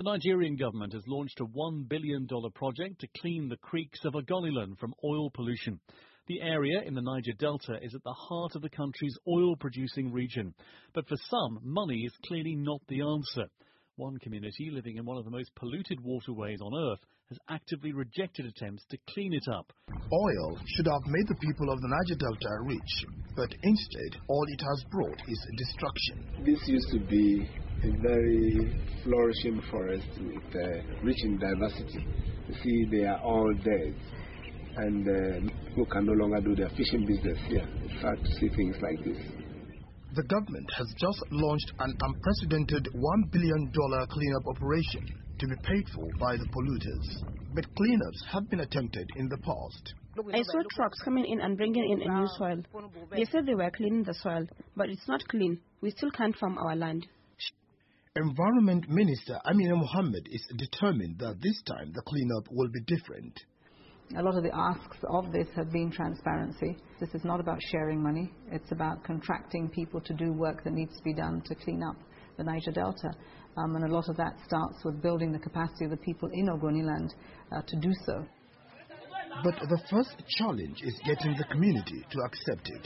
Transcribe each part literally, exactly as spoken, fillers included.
The Nigerian government has launched a one billion dollars project to clean the creeks of Ogoniland from oil pollution. The area in the Niger Delta is at the heart of the country's oil-producing region. But for some, money is clearly not the answer. One community living in one of the most polluted waterways on Earth has actively rejected attempts to clean it up. Oil should have made the people of the Niger Delta rich, but instead all it has brought is destruction. This used to be a very flourishing forest with uh, rich in diversity. You see, they are all dead, and uh, people can no longer do their fishing business here. It's hard to see things like this. The government has just launched an unprecedented one billion dollars cleanup operation to be paid for by the polluters. But cleanups have been attempted in the past. I saw trucks coming in and bringing in a new soil. They said they were cleaning the soil, but it's not clean. We still can't farm our land. Environment Minister Amina Mohammed is determined that this time the cleanup will be different. A lot of the asks of this have been transparency. This is not about sharing money. It's about contracting people to do work that needs to be done to clean up the Niger Delta. Um, and a lot of that starts with building the capacity of the people in Ogoniland uh, to do so. But the first challenge is getting the community to accept it.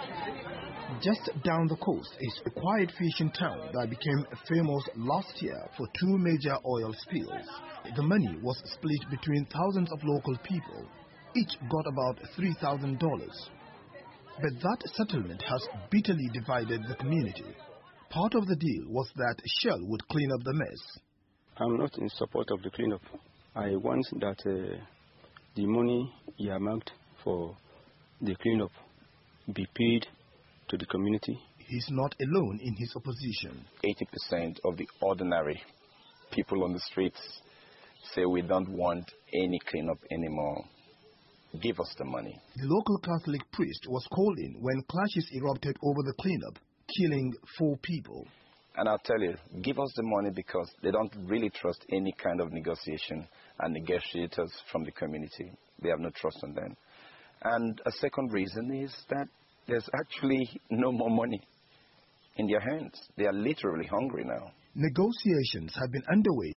Just down the coast is a quiet fishing town that became famous last year for two major oil spills. The money was split between thousands of local people. Each got about three thousand dollars. But that settlement has bitterly divided the community. Part of the deal was that Shell would clean up the mess. I'm not in support of the cleanup. I want that uh, the money earmarked for the cleanup be paid to the community. He's not alone in his opposition. eighty percent of the ordinary people on the streets say we don't want any cleanup anymore. Give us the money. The local Catholic priest was called in when clashes erupted over the cleanup, killing four people. And I'll tell you, give us the money because they don't really trust any kind of negotiation and negotiators from the community. They have no trust in them. And a second reason is that there's actually no more money in their hands. They are literally hungry now. Negotiations have been underway